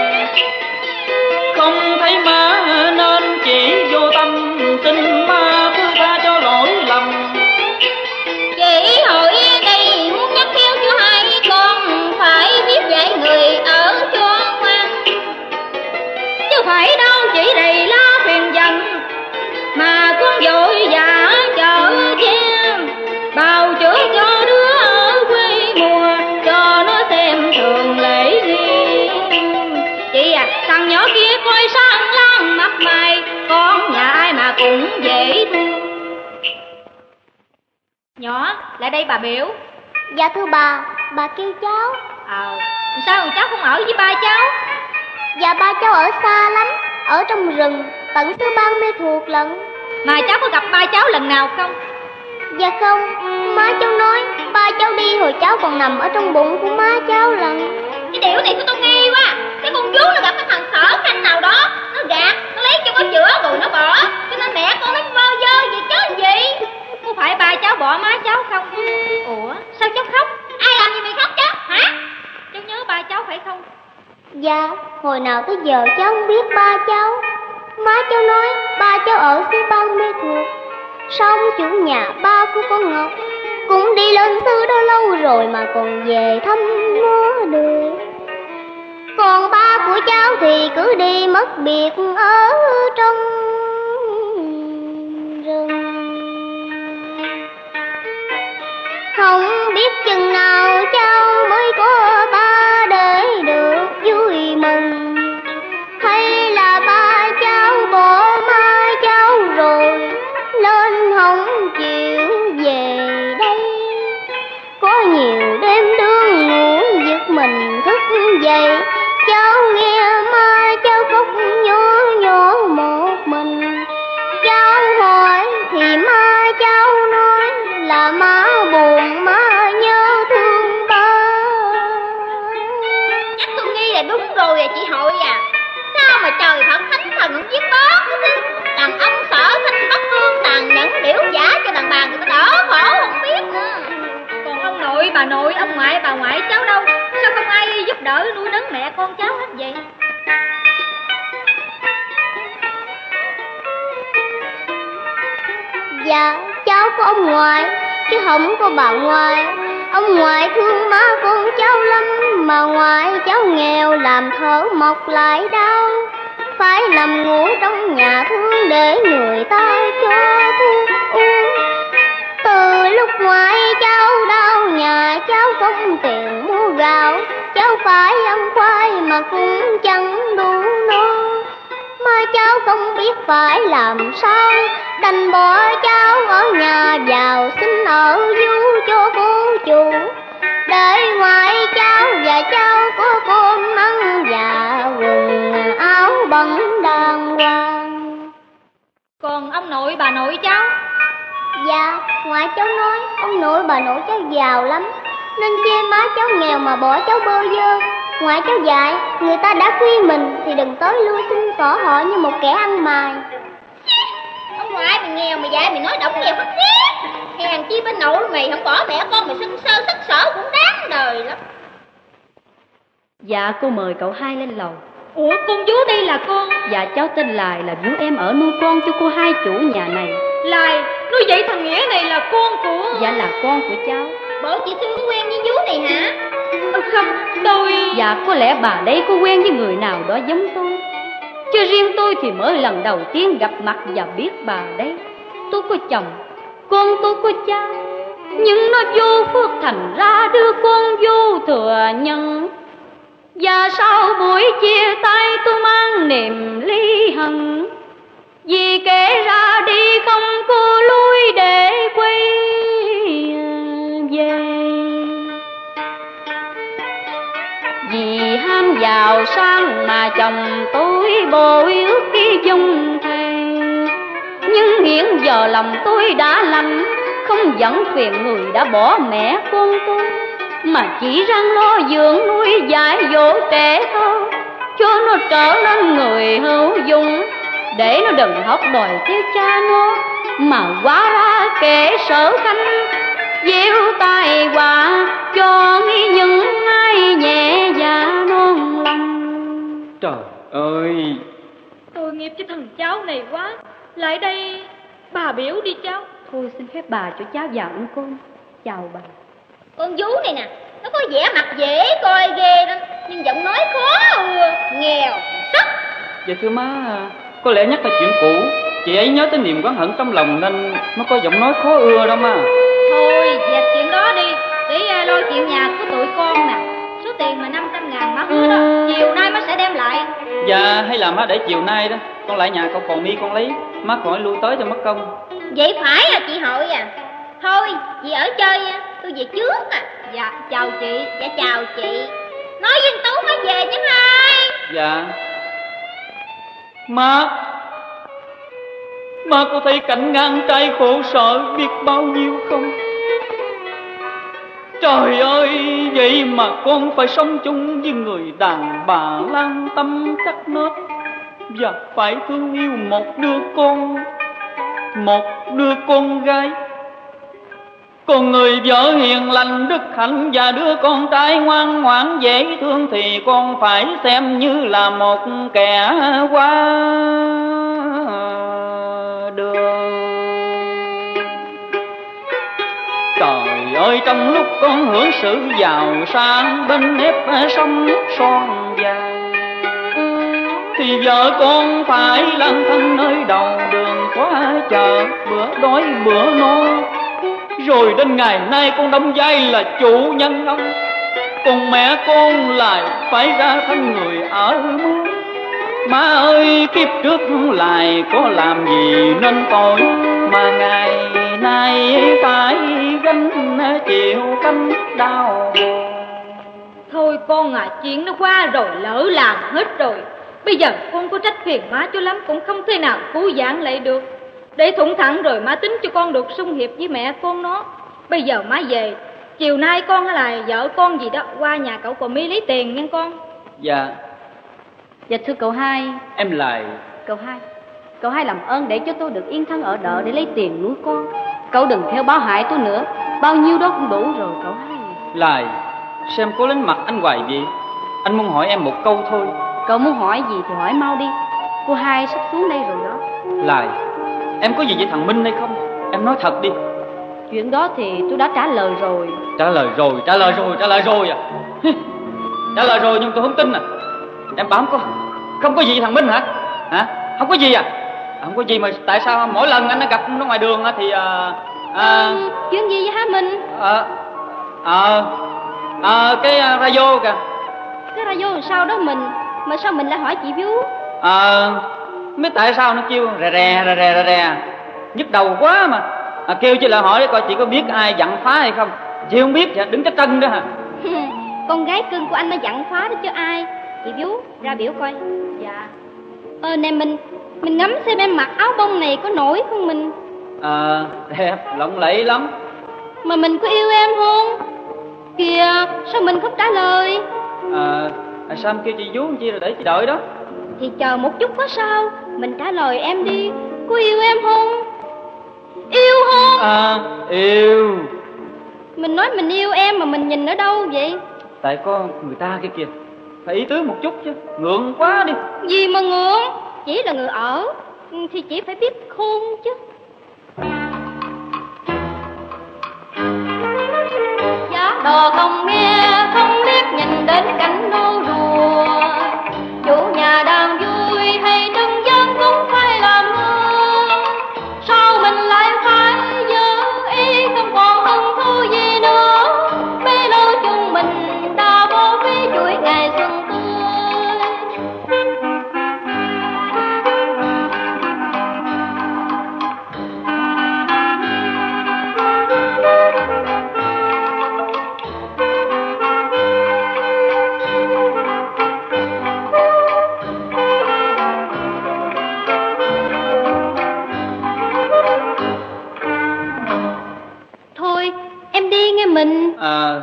không thấy má nên chỉ vô tâm, xin má thứ tha cho lỗi lầm. Chị hỏi đây muốn nhắc khéo cho hai con phải biết dạy người ở cho ngoan, chứ phải đâu chỉ đầy la phiền giận mà con vội vã chở che, bào chữa cho đứa ở quê mùa cho nó xem thường lễ nghi. Chị à, thằng nhỏ kia coi sáng láng mặt mày, con nhà ai mà cũng dễ thương. Nhỏ, lại đây bà biểu. Dạ thưa bà kêu cháu. Sao cháu không ở với ba cháu? Dạ ba cháu ở xa lắm, ở trong rừng, tận xứ Ban Mê Thuột lận. Mà cháu có gặp ba cháu lần nào không? Dạ không, má cháu nói ba cháu đi hồi cháu còn nằm ở trong bụng của má cháu lận. Cái điệu này của tôi nghi quá. Cái con chú nó gặp cái thằng Sở Khanh nào đó, nó gạt, nó lấy cho có chữa rồi nó bỏ, cho nên mẹ con nó vơ vơ vậy chứ làm gì. Có phải ba cháu bỏ má cháu không? Ủa, sao cháu khóc? Ai làm gì mày khóc chứ, hả? Cháu nhớ ba cháu phải không? Dạ, hồi nào tới giờ cháu không biết ba cháu. Má cháu nói ba cháu ở xứ Ban Mê Thuột, xong chủ nhà ba của con Ngọc cũng đi lên xứ đó lâu rồi mà còn về thăm nó được. Còn ba của cháu thì cứ đi mất biệt ở trong rừng. Không biết chừng nào cháu mới có ba để được vui mừng, hay là ba cháu bỏ má cháu rồi nên không chịu về đây. Có nhiều đêm đương ngủ giật mình thức dậy, cháu nghe má cháu khóc nhỏ nhỏ một mình. Cháu hỏi thì má cháu nói là má buồn, má nhớ thương ba. Chắc tôi nghi là đúng rồi à chị Hội à. Sao mà trời Phật thánh thần giết bớt chứ. Đàn ông Sở Thanh Bắc Vương tàn nhẫn biểu giả cho đàn bà người ta đỡ khổ không biết nữa. Còn ông nội, bà nội, ông ngoại, bà ngoại cháu đâu? Sao không ai giúp đỡ nuôi nấng mẹ con cháu hết vậy? Dạ, cháu có ông ngoại, chứ không có bà ngoại. Ông ngoại thương má con cháu lắm, mà ngoại cháu nghèo làm thở mọc lại đau. Phải nằm ngủ trong nhà thương để người ta cho thuốc uống. Từ lúc ngoại cháu đau, nhà cháu không tiền mua gạo, cháu phải ăn khoai mà cũng chẳng đủ no. Mà cháu không biết phải làm sao, đành bỏ cháu ở nhà vào xin ở vú cho cô chủ, để ngoại cháu và cháu có cơm ăn và quần áo bẩn đàng hoàng. Còn ông nội, bà nội cháu? Dạ, ngoại cháu nói ông nội bà nội cháu giàu lắm, nên chê má cháu nghèo mà bỏ cháu bơ vơ. Ngoại cháu dạy người ta đã khuyên mình thì đừng tới lui xin xỏ họ như một kẻ ăn mày. Ông ngoại mày nghèo mà dạy mày nói động nghèo phát ghét. Hèn chi bên nội mày không bỏ mẹ con mày sưng sơ sắc sỡ cũng đáng đời lắm. Dạ cô mời cậu hai lên lầu. Ủa con vú đây là con? Dạ cháu tên Lài, là vú em ở nuôi con cho cô hai chủ nhà này. Lài, nuôi vậy thằng Nghĩa này là con của... Dạ là con của cháu. Bộ chị Thương quen với vú này hả? Không, tôi... Dạ có lẽ bà đây có quen với người nào đó giống tôi, chứ riêng tôi thì mới lần đầu tiên gặp mặt và biết bà đấy. Tôi có chồng, con tôi có cha, nhưng nó vô phước thành ra đưa con vô thừa nhận. Và sau buổi chia tay tôi mang niềm ly hận, vì kể ra đi không có lui để quay về. Vì ham giàu sang mà chồng tôi bội ước đi dung thề, nhưng hiện giờ lòng tôi đã lạnh, không giận phiền người đã bỏ mẹ con tôi, mà chỉ răng lo dưỡng nuôi dạy dỗ trẻ thơ, cho nó trở nên người hữu dụng, để nó đừng học đòi theo cha nó, mà quá ra kẻ Sở Khanh gieo tai họa cho những ai nhẹ dạ non lòng. Trời ơi, Tôi nghiệp cho thằng cháu này quá. Lại đây bà biểu đi cháu. Thôi xin phép bà cho cháu vào ăn cơm. Chào bà. Con vú này nè, nó có vẻ mặt dễ coi ghê đó, nhưng giọng nói khó nghèo sắc. Dạ thưa má, có lẽ nhắc là chuyện cũ, chị ấy nhớ tới niềm oán hận trong lòng nên nó có giọng nói khó ưa đó má. Thôi dẹp chuyện đó đi, để lo chuyện nhà của tụi con nè. Số tiền mà 500.000 má hứa đó, chiều nay má sẽ đem lại. Dạ hay là má để chiều nay đó, con lại nhà cậu còn mi con lấy, má khỏi lui tới cho mất công. Vậy phải à chị Hội à. Thôi chị ở chơi, tôi về trước à. Dạ chào chị. Dạ chào chị. Nói với anh Tú má về chứ hai. Dạ. Má có thấy cảnh ngang trai khổ sở biết bao nhiêu không? Trời ơi, vậy mà con phải sống chung với người đàn bà lang tâm cắt nết, và phải thương yêu một đứa con gái. Còn người vợ hiền lành đức hạnh và đứa con trai ngoan ngoãn dễ thương thì con phải xem như là một kẻ qua đường. Trời ơi, trong lúc con hưởng sự giàu sang bên nếp sông son vàng, thì vợ con phải lang thang nơi đầu đường quá chờ, bữa đói bữa no. Rồi đến ngày nay con đóng vai là chủ nhân ông, còn mẹ con lại phải ra thân người ở mướn. Má ơi, kiếp trước lại có làm gì nên tội mà ngày nay phải gánh chịu cánh đau buồn. Thôi con à, chuyện nó qua rồi, lỡ làm hết rồi. Bây giờ con có trách phiền má cho lắm cũng không thể nào cứu vãn lại được. Để thủng thẳng rồi má tính cho con được xung hiệp với mẹ con nó. Bây giờ má về, chiều nay con hay là vợ con gì đó qua nhà cậu Cò Mi lấy tiền nghe con. Dạ. Dạ thưa cậu hai. Em lại. Cậu hai làm ơn để cho tôi được yên thân ở đợ để lấy tiền nuôi con. Cậu đừng theo báo hại tôi nữa, bao nhiêu đó cũng đủ rồi cậu hai. Lại, xem cố lánh mặt anh hoài vậy. Anh muốn hỏi em một câu thôi. Cậu muốn hỏi gì thì hỏi mau đi, cô hai sắp xuống đây rồi đó. Lại, em có gì với thằng Minh hay không? Em nói thật đi. Chuyện đó thì tôi đã trả lời rồi. Trả lời rồi à? Trả lời rồi nhưng tôi không tin à. Em bảo không có gì với thằng Minh hả? Không có gì à? Không có gì mà tại sao mỗi lần anh đã gặp nó ngoài đường thì chuyện gì vậy hả Minh? Cái radio kìa. Cái radio làm sao đó mình? Mà sao mình lại hỏi chị Vú? Biết tại sao nó kêu rè rè nhức đầu quá mà. Kêu chị lại hỏi coi chị có biết ai dặn phá hay không. Chị không biết thì đứng cái chân đó hả? Con gái cưng của anh nó dặn phá đó chứ ai. Chị Vú ra biểu coi. Dạ. Nè mình ngắm xem em mặc áo bông này có nổi không mình? Đẹp, lộng lẫy lắm. Mà mình có yêu em không? Kìa, sao mình không trả lời? Sao em kêu chị Vú chi rồi để chị đợi đó. Thì chờ một chút có sao. Mình trả lời em đi. Có yêu em không? Yêu không? Yêu. Mình nói mình yêu em mà mình nhìn ở đâu vậy? Tại có người ta kia kìa. Phải ý tứ một chút chứ. Ngượng quá đi. Gì mà ngượng? Chỉ là người ở thì chỉ phải biết khôn chứ. Giá đò không nghe, không biết nhìn đến cảnh nô đùa. Chủ nhà đang vui hay trong gian cũng phải làm mưa. Sao mình lại phải dở ý không còn hứng thú gì nữa. Bấy lâu chung mình đã vô phí chuỗi ngày xuân tươi. Mình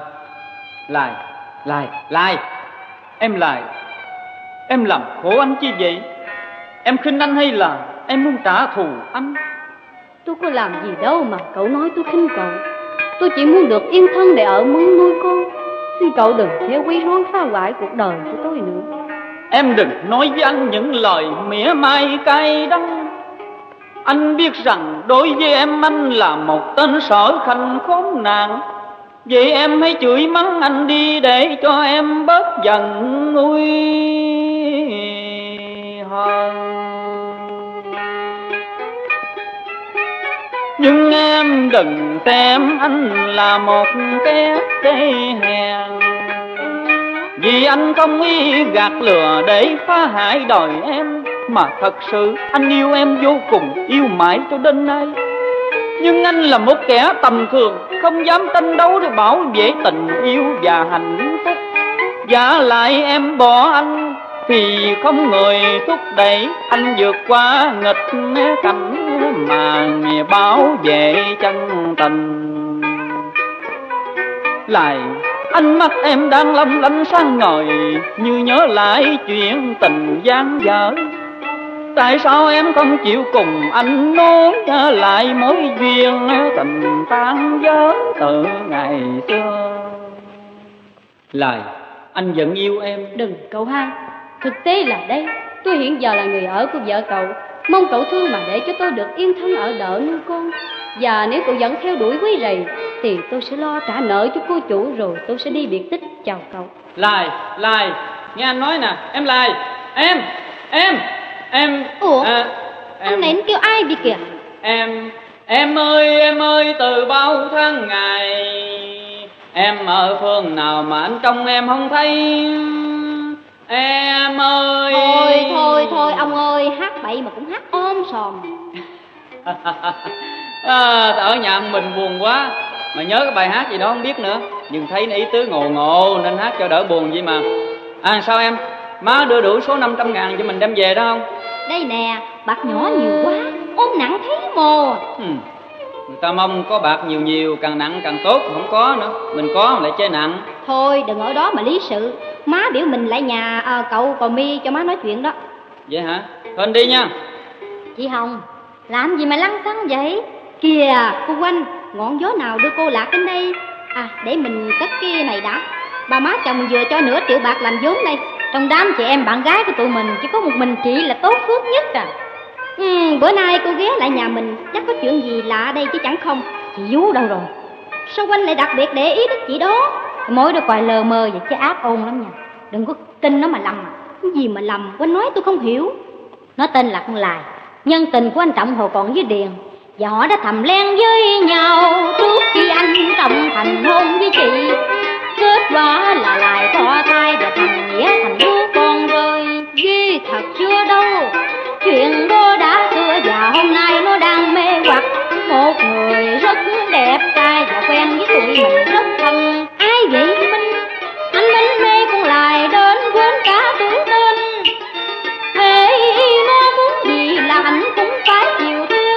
Lại em làm khổ anh chi vậy? Em khinh anh hay là em muốn trả thù anh? Tôi có làm gì đâu mà cậu nói tôi khinh cậu. Tôi chỉ muốn được yên thân để ở mướn nuôi con. Xin cậu đừng theo quấy rối phá hoại cuộc đời của tôi nữa. Em đừng nói với anh những lời mỉa mai cay đắng. Anh biết rằng đối với em anh là một tên sở khanh khốn nạn. Vậy em hãy chửi mắng anh đi để cho em bớt giận nguôi hờn. Nhưng em đừng xem anh là một kẻ đê hèn. Vì anh không ý gạt lừa để phá hại đời em. Mà thật sự anh yêu em vô cùng, yêu mãi cho đến nay. Nhưng anh là một kẻ tầm thường, không dám tranh đấu để bảo vệ tình yêu và hạnh phúc. Giả lại em bỏ anh thì không người thúc đẩy anh vượt qua nghịch cảnh mà bảo vệ chân tình. Lại ánh mắt em đang long lanh sáng ngời như nhớ lại chuyện tình gian dở. tại sao em không chịu cùng anh nối lại mối duyên tình tan vỡ từ ngày xưa? Lời, anh vẫn yêu em. Đừng cậu hai, thực tế là đây, tôi hiện giờ là người ở của vợ cậu. Mong cậu thương mà để cho tôi được yên thân ở đợ nuôi con. Và nếu cậu vẫn theo đuổi quấy rầy thì tôi sẽ lo trả nợ cho cô chủ, rồi tôi sẽ đi biệt tích. Chào cậu. Lai, nghe anh nói nè. Em Lai, em. Ủa, anh này anh kêu ai đi kìa? Em ơi, từ bao tháng ngày em ở phương nào mà anh trong em không thấy? Em ơi. Thôi ông ơi, hát bậy mà cũng hát ôm sòm. Ở nhà mình buồn quá mà nhớ cái bài hát gì đó không biết nữa, nhưng thấy ý tứ ngộ nên hát cho đỡ buồn vậy mà. Sao em, má đưa đủ số 500.000 cho mình đem về đó không? Đây nè, bạc nhỏ nhiều quá, ôm nặng thấy mồ. Người ta mong có bạc nhiều, càng nặng càng tốt, không có nữa, mình có lại chơi nặng. Thôi đừng ở đó mà lý sự, má biểu mình lại nhà cậu Cò Mi cho má nói chuyện đó. Vậy hả? Thôi anh đi nha. Chị Hồng, làm gì mà lăng xăng vậy? Kìa, cô Quanh, ngọn gió nào đưa cô lạc đến đây? Để mình cất cái này đã. Bà má chồng vừa cho nửa triệu bạc làm vốn đây. Trong đám chị em bạn gái của tụi mình chỉ có một mình chị là tốt phước nhất à. Bữa nay cô ghé lại nhà mình chắc có chuyện gì lạ ở đây chứ chẳng không. Chị Vú đâu rồi? Sao Quanh lại đặc biệt để ý đến chị đó? Mối đó coi lờ mờ vậy chứ ác ôn lắm nha. Đừng có tin nó mà lầm. Cái gì mà lầm, Quanh nói tôi không hiểu. Nó tên là con Lài, nhân tình của anh Trọng hồi còn với Điền, và họ đã thầm len với nhau trước khi anh Trọng thành hôn với chị. Kết quả là Lài thọ thai và thằng Nghĩa thành đứa con rơi. Ghê thật chưa đâu, chuyện đó đã xưa và hôm nay nó đang mê hoặc một người rất đẹp trai và quen với tụi mình rất thân. Ai vậy Minh? Anh Minh mê con Lài đến quên cả tuổi tên. Thế nó muốn gì là anh cũng phải chịu theo.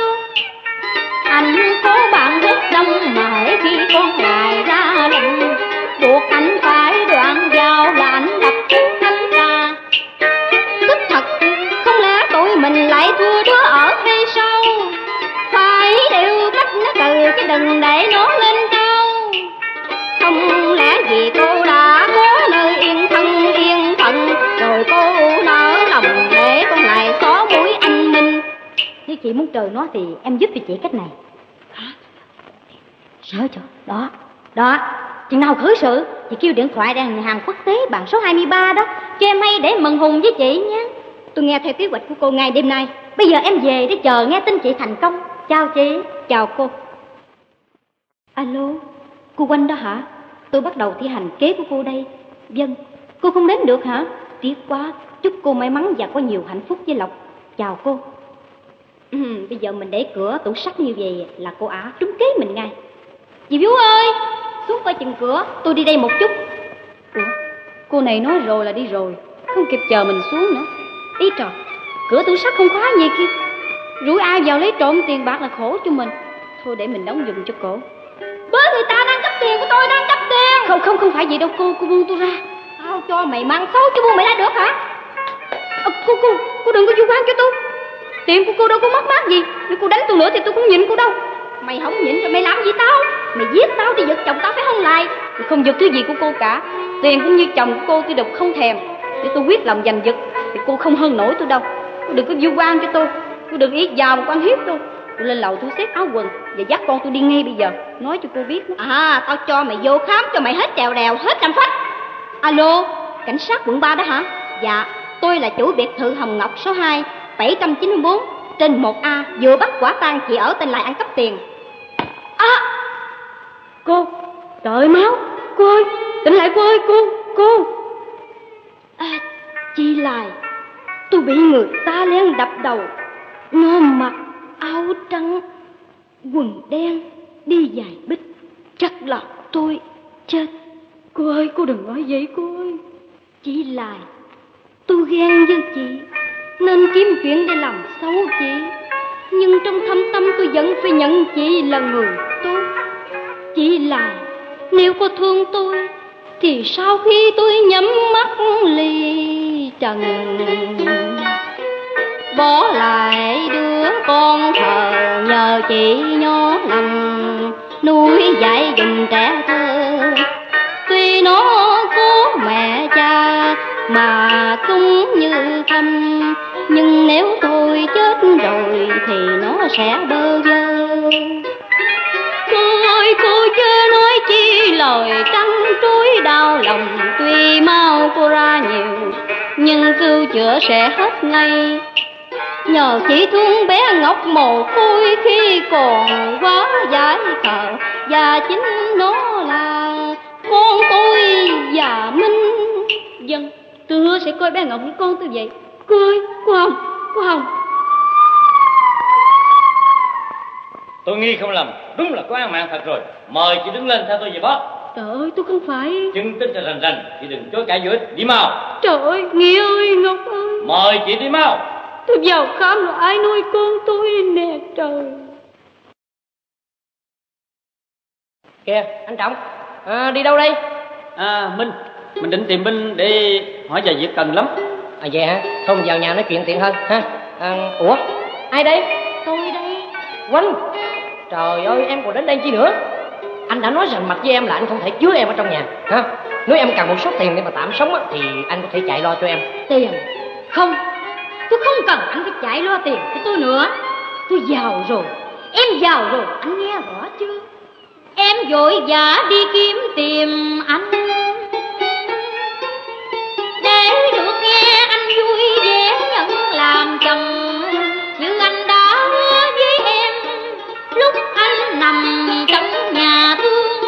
Anh có bạn rất đông mà hễ khi con Lài ra lệnh buộc anh phải đoạn vào là anh lập tức thanh ra. Tức thật, không lẽ tụi mình lại thua đứa ở hay sao? Phải đều bắt nó từ chứ đừng để nó lên cao. Không lẽ vì cô đã có nơi yên thân rồi cô nỡ lòng để con lại xóa mũi anh Minh. Nếu chị muốn trời nó thì em giúp cho chị cách này. Hả? Sợ chưa? Đó, chừng nào khởi sự chị kêu điện thoại đang hàng quốc tế bằng số 23 đó cho em hay để mừng hùng với chị nhé. Tôi nghe theo kế hoạch của cô ngay đêm nay. Bây giờ em về để chờ nghe tin chị thành công. Chào chị. Chào cô. Alo, cô Quanh đó hả? Tôi bắt đầu thi hành kế của cô đây. Vâng, cô không đến được hả? Tiếc quá, chúc cô may mắn và có nhiều hạnh phúc với Lộc. Chào cô. Bây giờ mình để cửa tủ sắt như vậy là cô ả trúng kế mình ngay. Chị Vú ơi, xuống coi chừng cửa, tôi đi đây một chút. Ủa, cô này nói rồi là đi rồi, không kịp chờ mình xuống nữa. Ý trời, cửa tủ sắt không khóa gì kia, rủi ai vào lấy trộm tiền bạc là khổ cho mình. Thôi để mình đóng giùm cho cổ. Bớ người ta đang cắp tiền của tôi, đang cắp tiền. Không phải vậy đâu cô buông tôi ra. Tao cho mày mang xấu chứ buông mày ra được hả? Cô đừng có vu oan cho tôi. Tiền của cô đâu có mất mát gì. Nếu cô đánh tôi nữa thì tôi cũng nhịn cô đâu. Mày không nhịn rồi mày làm gì tao? Mày giết tao thì giật chồng tao phải không Lài? Tôi không giật thứ gì của cô cả. Tiền cũng như chồng của cô tôi đều không thèm. Để tôi quyết lòng giành giật thì cô không hơn nổi tôi đâu. Cô đừng có vu oan cho tôi. Cô đừng yết vào một con hiếp tôi. Tôi lên lầu tôi xếp áo quần và dắt con tôi đi ngay bây giờ. Nói cho cô biết đó. Tao cho mày vô khám cho mày hết trèo đèo, hết trăm phách. Alo, cảnh sát quận 3 đó hả? Dạ, tôi là chủ biệt thự Hồng Ngọc số 2 794 trên 1A vừa bắt quả tang chị ở tên Lài ăn cắp tiền. Cô, trời máu. Cô ơi, tỉnh lại cô ơi, cô. Chị Lài, tôi bị người ta lén đập đầu. Nó mặc áo trắng, quần đen, đi giày bích. Chắc là tôi chết. Cô ơi, cô đừng nói vậy cô ơi. Chị Lài, tôi ghen với chị nên kiếm chuyện để làm xấu chị. Nhưng trong thâm tâm tôi vẫn phải nhận chị là người tốt. Chị Lài, nếu có thương tôi thì sau khi tôi nhắm mắt ly trần bỏ lại đứa con thờ nhờ chị nhỏ nằm nuôi dạy dùm trẻ thơ. Tuy nó có mẹ cha mà cũng như thăm, nhưng nếu tôi chết rồi thì nó sẽ bơ vơ. Cô ơi cô chớ nói chi lời cắn trối đau lòng, tuy mau cô ra nhiều nhưng cứu chữa sẽ hết ngay. Nhờ chỉ thương bé ngọc mồ côi khi còn quá dại khờ, và chính nó là con tôi và Minh. Vâng, tôi hứa sẽ coi bé Ngọc như con tôi vậy. Cô ơi, cô Hồng. Tôi nghi không lầm, đúng là có án mạng thật rồi. Mời chị đứng lên theo tôi về boss. Trời ơi, tôi không phải. Chứng tích là rành, chị đừng chối cãi giữa. Đi mau. Trời ơi, Nghĩa ơi, Ngọc ơi. Mời chị đi mau. Tôi vào khám rồi ai nuôi con tôi nè trời. Kìa, anh Trọng, đi đâu đây? Minh, mình định tìm Minh để hỏi vài việc cần lắm. Vậy hả? Thôi vào nhà nói chuyện tiện hơn ha. Ủa, ai đây? Tôi đây. Quanh, trời ơi, em còn đến đây chi nữa? Anh đã nói rành mặt với em là anh không thể chứa em ở trong nhà hả? Nếu em cần một số tiền để mà tạm sống á, thì anh có thể chạy lo cho em. Tiền? Không, tôi không cần anh phải chạy lo tiền cho tôi nữa. Tôi giàu rồi, em giàu rồi, anh nghe rõ chưa? Em vội vã đi kiếm tìm anh để được nghe anh vui vẻ nhận làm chồng, như anh đã hứa với em lúc anh nằm trong nhà thương.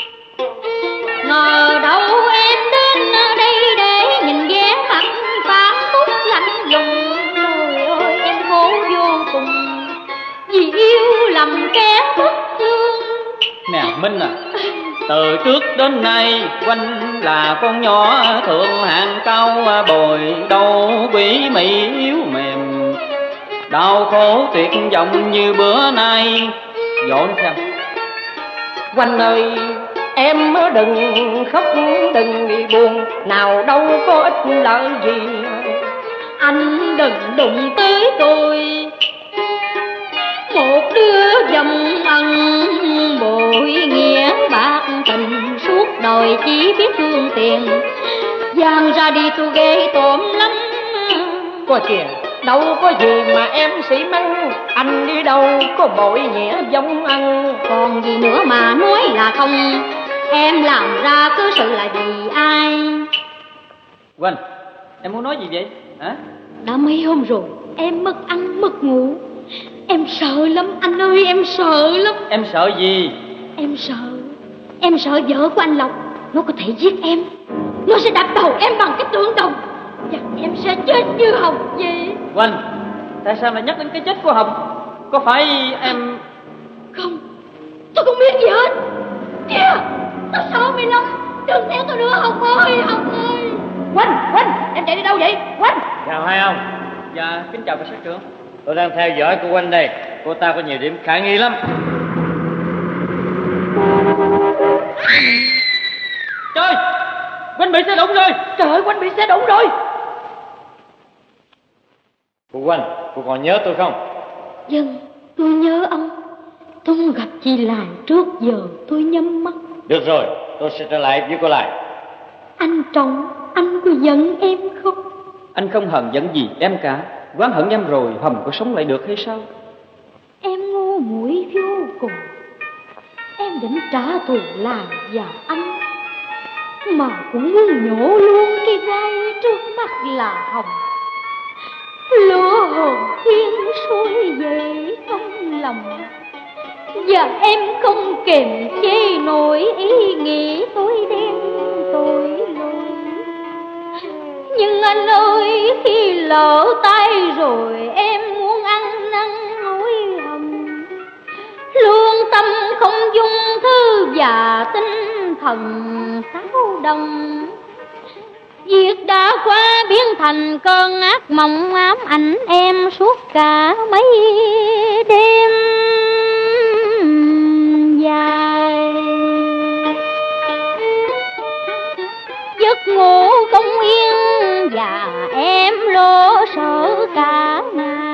Ngờ đâu em đến đây để nhìn vẻ mặt phản phúc lạnh lùng. Trời ơi em khổ vô cùng vì yêu lầm kẻ bất lương. Nè Minh à, từ trước đến nay Quanh là con nhỏ thượng hạng cao bồi, đâu quỷ mị yếu mềm, đau khổ tuyệt vọng như bữa nay. Dọn xem. Quanh ơi, em đừng khóc đừng đi buồn, nào đâu có ích lợi gì. Anh đừng đụng tới tôi, một đứa dâm ân bội nghĩa bạc tình, suốt đời chỉ biết thương tiền, giang ra đi tôi ghê tởm lắm. Coi kìa, đâu có gì mà em sĩ măng, anh đi đâu có bội nghĩa giống ăn. Còn gì nữa mà nói là không, em làm ra cứ sự là vì ai? Quanh, em muốn nói gì vậy hả? Đã mấy hôm rồi em mất ăn mất ngủ. Em sợ lắm anh ơi, em sợ lắm. Em sợ gì? Em sợ vợ của anh Lộc nó có thể giết em. Nó sẽ đập đầu em bằng cái tượng đồng, và em sẽ chết như Hồng vậy. Quanh, tại sao lại nhắc đến cái chết của Hồng? Có phải em... Không, tôi không biết gì hết. Kìa, nó sợ mày lắm. Đừng theo tôi nữa Hồng ơi, Hồng ơi. Quanh, em chạy đi đâu vậy? Quanh. Chào hai ông. Dạ, kính chào cảnh sát trưởng. Tôi đang theo dõi cô Quanh đây. Cô ta có nhiều điểm khả nghi lắm. Trời, Quanh bị xe đụng rồi. Trời ơi, Quanh bị xe đụng rồi. Cô Quanh, cô còn nhớ tôi không? Vâng, tôi nhớ ông. Tôi muốn gặp chị lại trước giờ tôi nhắm mắt. Được rồi, tôi sẽ trở lại với cô lại. Anh Trọng, anh có giận em không? Anh không hận giận gì em cả. Oán hận em rồi, Hồng có sống lại được hay sao? Em ngu muội vô cùng. Em định trả thù làm vào anh, mà cũng muốn nhổ luôn cái gai trước mắt là Hồng. Lửa hồn thiên sôi về trong lòng, và em không kềm chế nổi ý nghĩ tôi đen tội lỗi. Nhưng anh ơi, khi lỡ tay rồi em muốn ăn năn hối hận. Lương tâm không dung thư và tinh thần xáo động. Việc đã qua biến thành cơn ác mộng ám ảnh em suốt cả mấy đêm dài. Giấc ngủ không yên và em lo sợ cả ngày.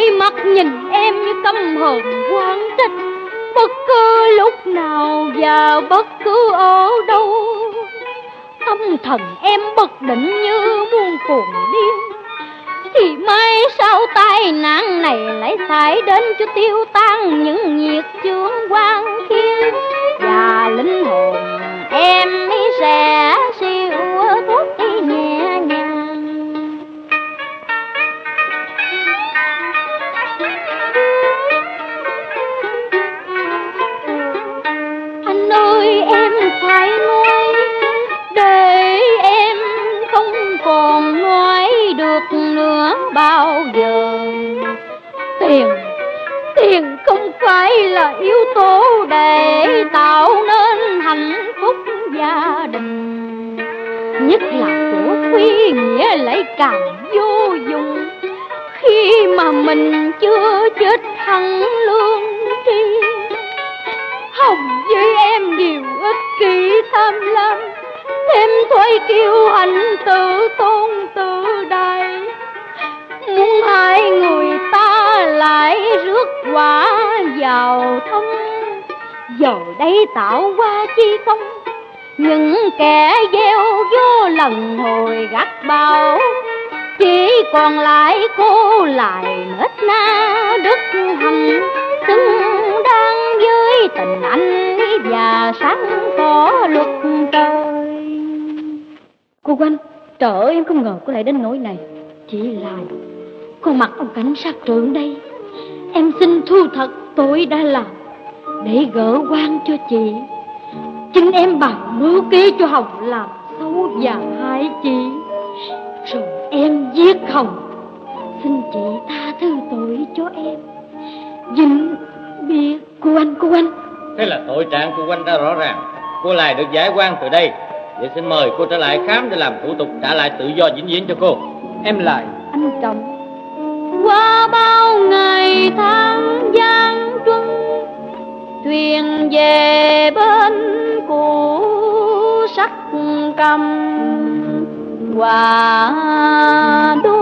đôi mắt nhìn em như căm hờn oán trách, bất cứ lúc nào và bất cứ ở đâu. Tâm thần em bất định như muôn cuồng điên, thì mai sau tai nạn này lại xảy đến cho tiêu tan những nhiệt chướng quan khiên, và linh hồn em sẽ siêu thoát đi nhẹ nhàng. Anh ơi em phải nói, để em không còn nói được nữa bao giờ. Tiền không phải là yếu tố để tạo nên hạnh phúc gia đình, nhất là của quý nghĩa lại càng vô dụng khi mà mình chưa chết hẳn lương tri. Hồng với em đều ích kỷ tham lam, thêm thói kiêu hãnh tự tôn tự đại, muốn hai người ta lại rước quả vào thân. Giờ đây tạo qua chi công, những kẻ gieo vô lần hồi gắt bao, chỉ còn lại cô lại nết na đức hạnh, xứng đáng với tình anh và sáng tỏ luật trời. Cô Quanh, trời ơi, em không ngờ cô lại đến nỗi này. Chỉ là con mặt ông cảnh sát trưởng đây, em xin thu thật tội đã làm để gỡ oan cho chị. Chính em bằng mưu kế cho Hồng làm xấu và hại chị, rồi em giết Hồng. Xin chị tha thứ tội cho em. Vinh biết. Cô Anh. Thế là tội trạng của Quanh đã rõ ràng, cô lại được giải oan từ đây. Vậy xin mời cô trở lại khám để làm thủ tục trả lại tự do vĩnh viễn cho cô. Em lại. Anh Trọng, qua bao ngày tháng gian truân, thuyền về bên cũ sắc cầm, hòa đôi